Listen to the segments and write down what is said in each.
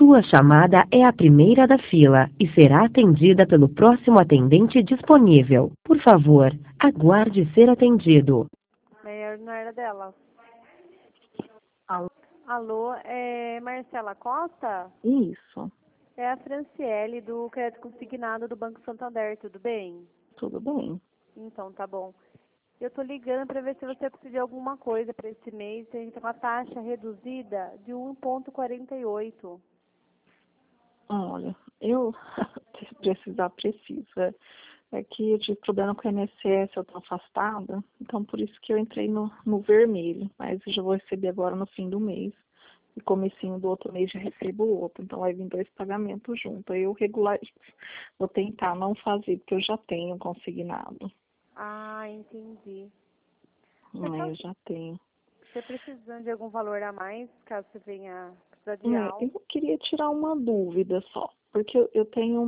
Sua chamada é a primeira da fila e será atendida pelo próximo atendente disponível. Por favor, aguarde ser atendido. Não era dela. Alô? Alô, é Marcela Costa? Isso, É a Franciele do Crédito Consignado do Banco Santander, tudo bem? tudo bem. Então, tá bom. Eu tô ligando para ver se você precisa de alguma coisa para esse mês. A gente tá com a taxa reduzida de 1,48. Olha, eu se precisar, precisa. É que eu tive problema com o INSS, eu tô afastada, então por isso que eu entrei no vermelho, mas eu já vou receber agora no fim do mês. E comecinho do outro mês já recebo o outro, então vai vir 2 pagamentos juntos. Aí eu regularizo. Vou tentar não fazer, porque eu já tenho consignado. Ah, entendi. Eu já tenho. Você precisando de algum valor a mais, caso você venha precisar de algo? Eu queria tirar uma dúvida só, porque eu tenho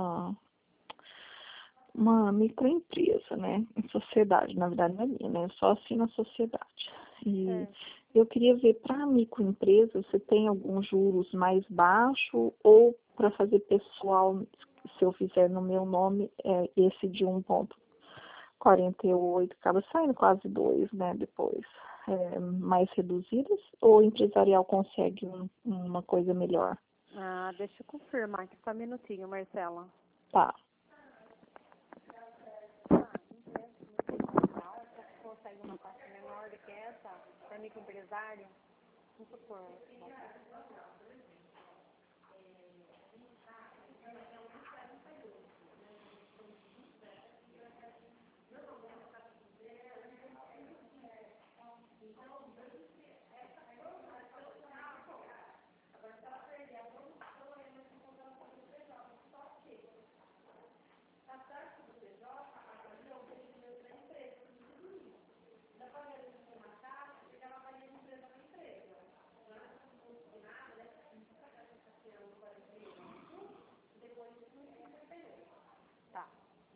uma microempresa, né, em sociedade, na verdade não é minha, né, eu só assino a sociedade. E eu queria ver para a microempresa se tem alguns juros mais baixo ou para fazer pessoal, se eu fizer no meu nome, esse de 1,48 acaba saindo quase 2, né, depois. Mais reduzidas ou o empresarial consegue uma coisa melhor? Ah, deixa eu confirmar aqui só um minutinho, Marcela. Tá. Consegue uma taxa menor do que essa para microempresário? Vamos supor. Tá.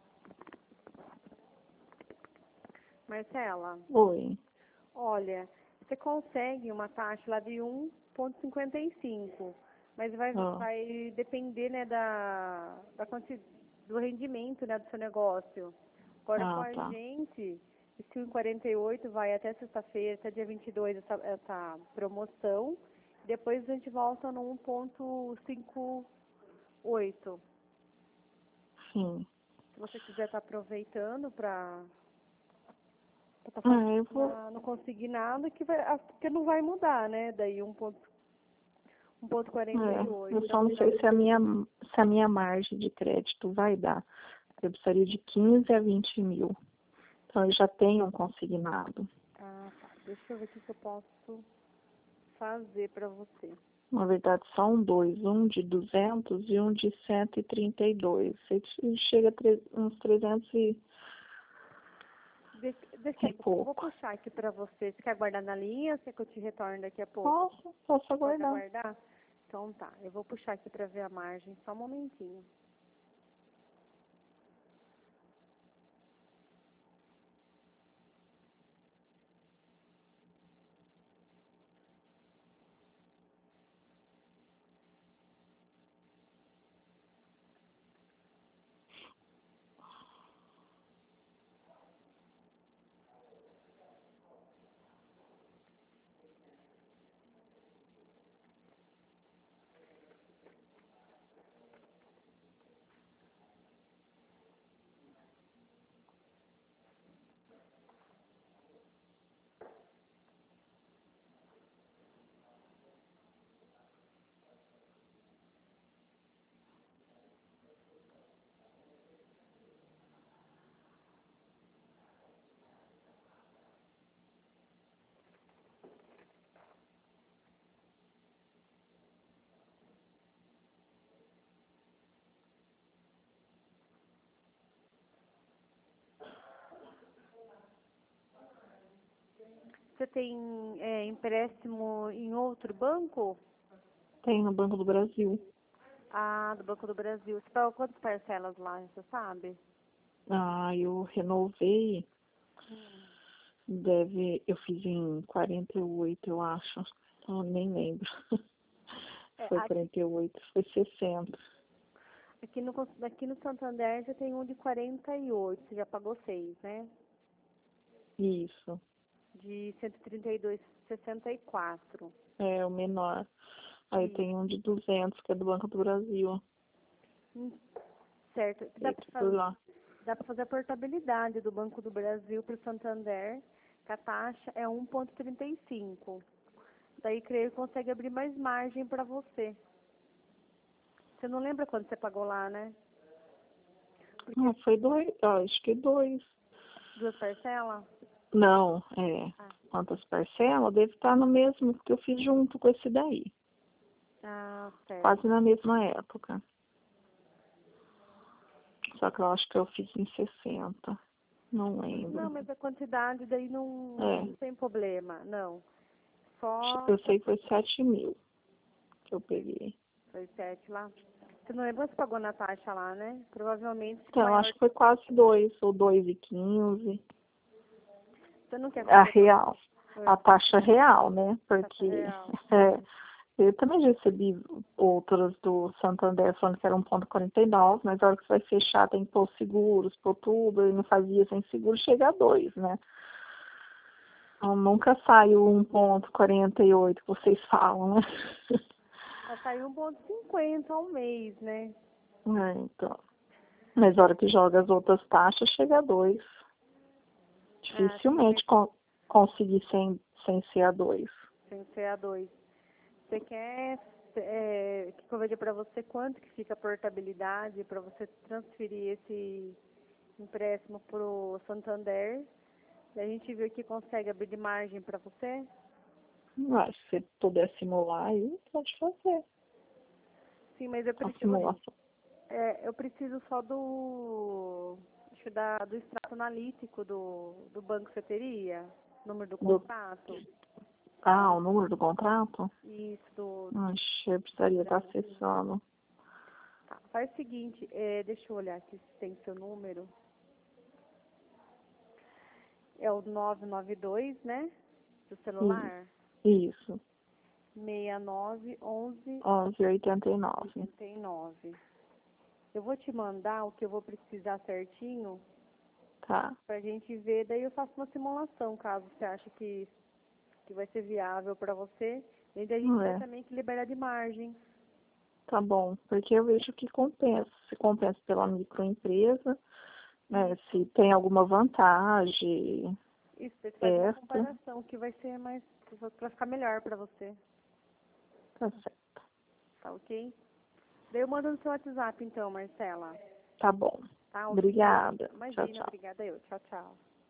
Marcela, Oi. olha, você consegue uma taxa lá de 1,55, mas vai depender, né, do rendimento, né, do seu negócio. Agora com a Tá. gente, esse 1,48 vai até sexta-feira, até dia 22, essa promoção. Depois a gente volta no 1,58. Sim. Se você quiser estar aproveitando para estar Eu vou. no consignado, que não vai mudar, né? Daí 1,48. Eu só não sei se a minha margem de crédito vai dar. Eu precisaria de 15 a 20 mil. Então eu já tenho um consignado. Ah, tá. Deixa eu ver o que eu posso fazer para você. Na verdade, são dois, um de 200 e um de 132. Chega a uns 300 Deixa e eu vou pouco. puxar aqui para você. Você quer guardar na linha ou você quer que eu te retorne daqui a pouco? Posso Pode aguardar. aguardar? Então tá, eu vou puxar aqui para ver a margem. Só um momentinho. Você tem empréstimo em outro banco? Tem no Banco do Brasil. Ah, do Banco do Brasil. Você pagou quantas parcelas lá, você sabe? Eu renovei. Eu fiz em 48, eu acho. Eu nem lembro. foi 48, foi 60. Aqui no Santander já tem um de 48, você já pagou 6, né? Isso. De 132,64. É, o menor. Aí tem um de 200, que é do Banco do Brasil. Certo. Esse por lá. Dá para fazer a portabilidade do Banco do Brasil para o Santander, que a taxa é 1,35. Daí, creio que consegue abrir mais margem para você. Você não lembra quando você pagou lá, né? Ah, foi 2, acho que 2. 2 parcelas? Não, quantas parcelas? Deve estar no mesmo que eu fiz junto com esse daí. Ah, certo. Quase na mesma época. Só que eu acho que eu fiz em 60. Não lembro. Não, mas a quantidade daí não tem problema, não. Só... Eu sei que foi 7 mil que eu peguei. Foi 7 lá. Você não lembra se pagou na taxa lá, né? Provavelmente... Então, acho que foi quase 2, ou 2,15. Você não quer A fazer... real. A taxa real, né? Porque real. eu também recebi outras do Santander falando que era 1,49, mas na hora que você vai fechar tem que pôr seguros, pôr tudo, e não fazia sem seguro, chega a 2, né? Então, nunca saiu 1,48 que vocês falam, né? Saiu 1,50 ao mês, né? Então. Mas na hora que joga as outras taxas, chega a 2. Dificilmente conseguir sem ser a 2. Sem ser a 2. Você quer que eu veja para você quanto que fica a portabilidade para você transferir esse empréstimo para o Santander? E a gente viu que consegue abrir de margem para você? Se você puder simular aí, pode fazer. Sim, mas eu preciso... Simulação. eu preciso só do extrato analítico do banco que você teria? Número do contrato? O número do contrato? Isso, Eu precisaria estar acessando. Tá, faz o seguinte, deixa eu olhar aqui se tem seu número. É o 992, né? Do celular? Isso. 691189. 11,89. Eu vou te mandar o que eu vou precisar certinho. Tá. Pra gente ver, daí eu faço uma simulação, caso você ache que vai ser viável para você. E daí a gente tem também que liberar de margem. Tá bom, porque eu vejo que compensa. Se compensa pela microempresa, né? Se tem alguma vantagem. Isso, você faz uma comparação que vai ser mais, para ficar melhor para você. Tá certo. Tá ok? Daí eu mando no seu WhatsApp então, Marcela. Tá bom. Tá, Obrigada. Imagina, Tchau, tchau. obrigada eu. Tchau, tchau.